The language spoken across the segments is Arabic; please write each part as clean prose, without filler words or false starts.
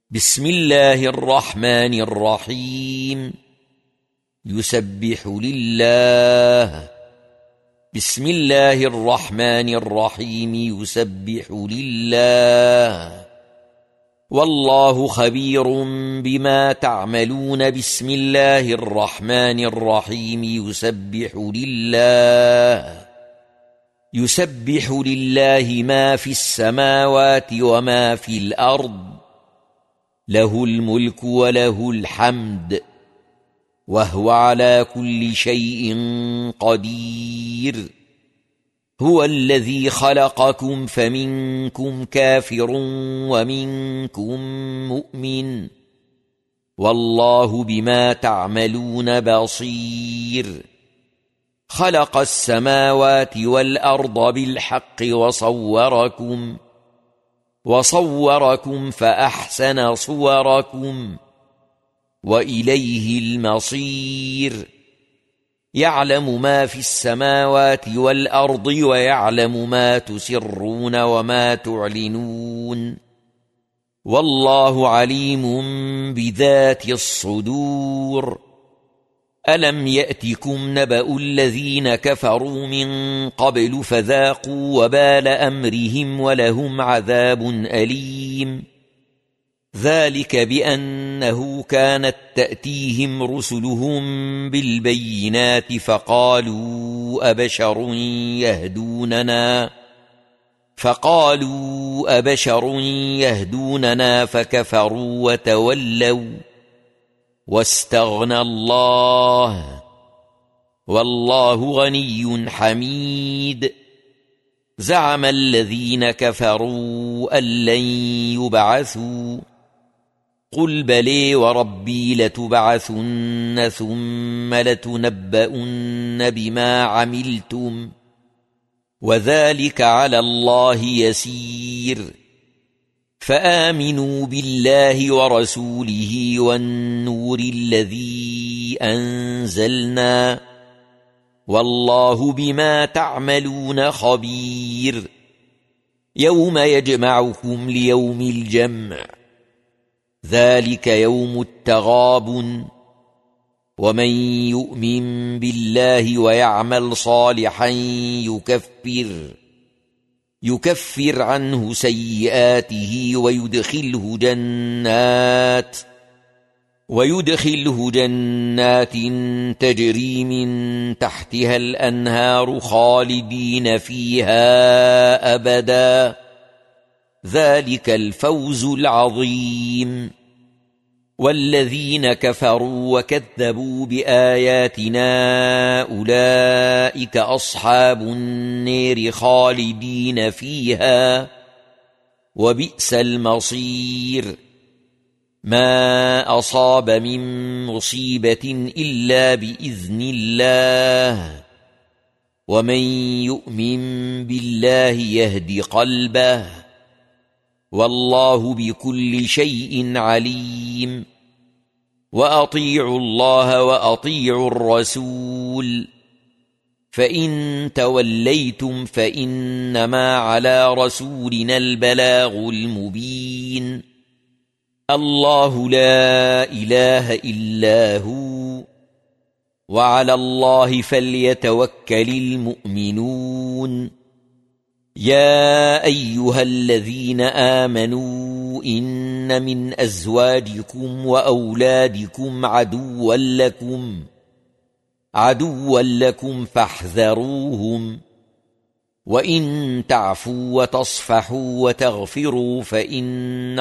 بسم الله الرحمن الرحيم. يسبح لله. بسم الله الرحمن الرحيم. يسبح لله والله خبير بما تعملون. بسم الله الرحمن الرحيم. يسبح لله ما في السماوات وما في الأرض، له الملك وله الحمد، وهو على كل شيء قدير. هو الذي خلقكم فمنكم كافر ومنكم مؤمن، والله بما تعملون بصير. خلق السماوات والأرض بالحق وصوركم فأحسن صوركم، وإليه المصير. يعلم ما في السماوات والأرض ويعلم ما تسرون وما تعلنون، والله عليم بذات الصدور. ألم يأتكم نبأ الذين كفروا من قبل فذاقوا وبال أمرهم ولهم عذاب أليم. ذلك بأنه كانت تأتيهم رسلهم بالبينات فقالوا أبشر يهدوننا فكفروا وتولوا واستغنى الله، والله غني حميد. زعم الذين كفروا أن لن يبعثوا، قل بلى وربي لتبعثن ثم لتنبؤن بما عملتم، وذلك على الله يسير. فآمنوا بالله ورسوله والنور الذي أنزلنا، والله بما تعملون خبير. يوم يجمعكم ليوم الجمع، ذلك يوم التغابن. ومن يؤمن بالله ويعمل صالحا يكفر عنه سيئاته ويدخله جنات تجري من تحتها الأنهار خالدين فيها أبدا، ذلك الفوز العظيم. والذين كفروا وكذبوا بآياتنا أولئك أصحاب النار خالدين فيها، وبئس المصير. ما أصاب من مصيبة إلا بإذن الله، ومن يؤمن بالله يهد قلبه، والله بكل شيء عليم. وأطيعوا الله وأطيعوا الرسول، فإن توليتم فإنما على رسولنا البلاغ المبين. الله لا إله إلا هو، وعلى الله فليتوكل المؤمنون. يا أيها الذين آمنوا إن من أزواجكم وأولادكم عدوا لكم فاحذروهم، وإن تعفوا وتصفحوا وتغفروا فإن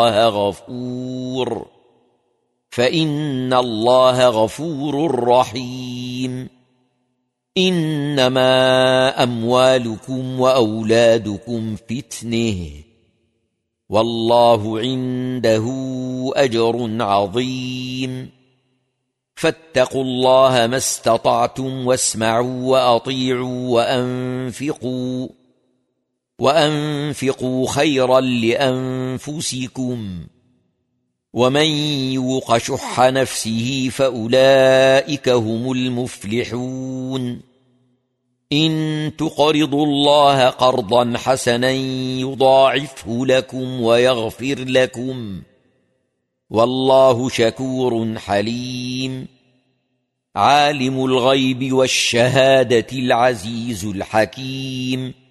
الله غفور رحيم. إنما أموالكم وأولادكم فتنة، والله عنده أجر عظيم. فاتقوا الله ما استطعتم واسمعوا وأطيعوا وأنفقوا خيرا لأنفسكم، ومن يوق شح نفسه فأولئك هم المفلحون. إن تقرضوا الله قرضا حسنا يضاعفه لكم ويغفر لكم، والله شكور حليم عالم الغيب والشهادة العزيز الحكيم